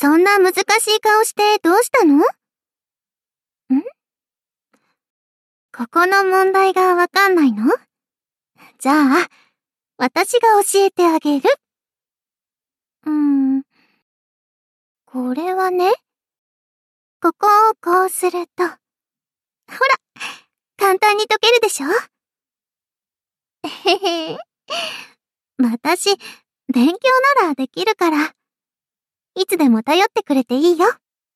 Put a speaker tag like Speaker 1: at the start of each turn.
Speaker 1: そんな難しい顔してどうしたの？ここの問題がわかんないの？じゃあ、私が教えてあげる。これはね、ここをこうすると、ほら、簡単に解けるでしょ？へへ。私、勉強ならできるから、いつでも頼ってくれていいよ。